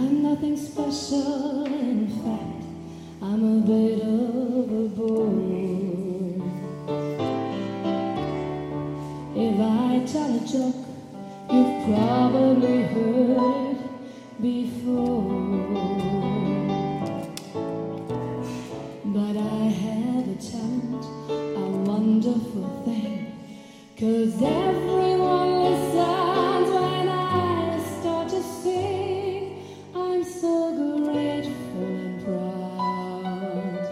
I'm nothing special, in fact, I'm a bit of a bore. If I tell a joke, you've probably heard it before. But I have a talent, a wonderful thing, 'cause everyone listens when I start to sing. I'm so grateful and proud.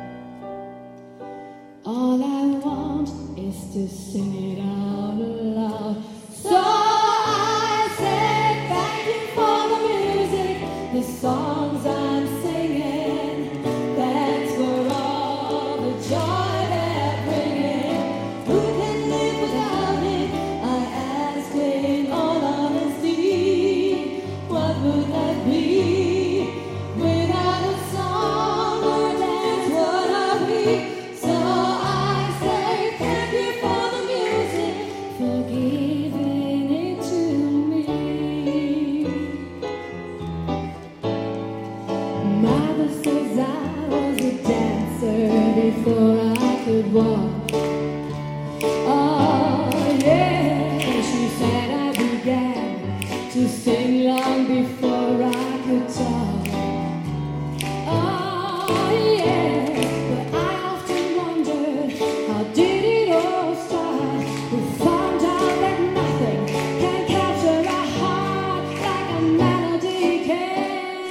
All I want is to sing it out loud. So I say thank you for the music, the songs I'm singing. Thanks for all the joy they're bringing. Who can live without it? I ask in all honesty. What would that be without a song or dance? What are we? So I say thank you for the music, for giving it to me. Mother says I was a dancer before I could walk. Oh yeah, she said I began to sing long before I could talk. Oh yeah, but I often wondered, how did it all start? We found out that nothing can capture a heart like a melody can.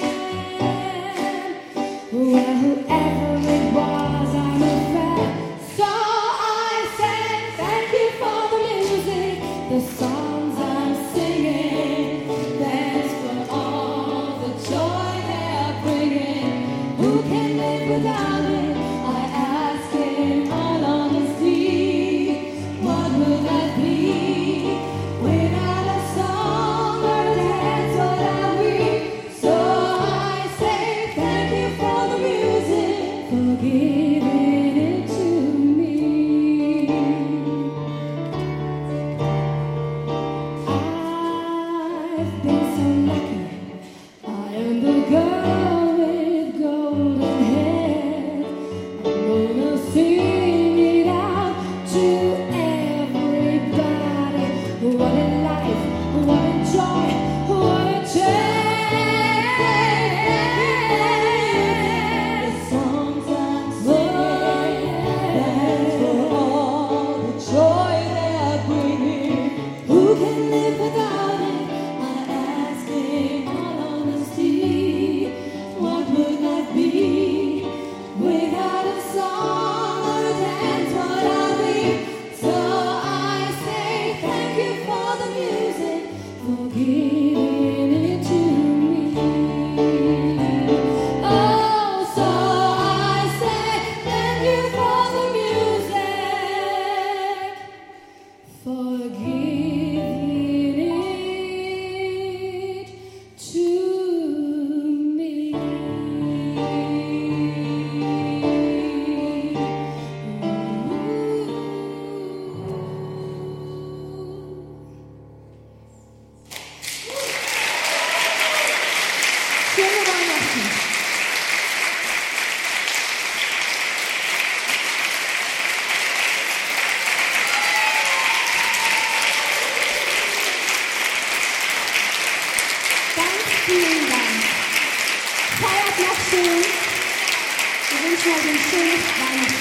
Well, whoever it was, I'm a fan. So I say thank you for the music, the songs I'm singing. Thanks for all the joy they are bringing. Who can live without it? I ask in all honesty. What would that be without a song or dance? What are we? So I say thank you for the music, for giving it to me. I've been so lucky. I am the girl with golden hair. I'm gonna sing it out to everybody. What a life, what a joy, what a change. The songs I'm singing, thanks for all the joy they are bringing. Who can live without it? I ask in all honesty. What would that be without a song or a dance? What are we? So I say thank you for the music, for giving it to me. Oh, so I say thank you for the music, for giving it to me. Schöne Weihnachten. Ganz vielen Dank. Feiert noch schön. Wir wünschen euch ein schönes Weihnachten.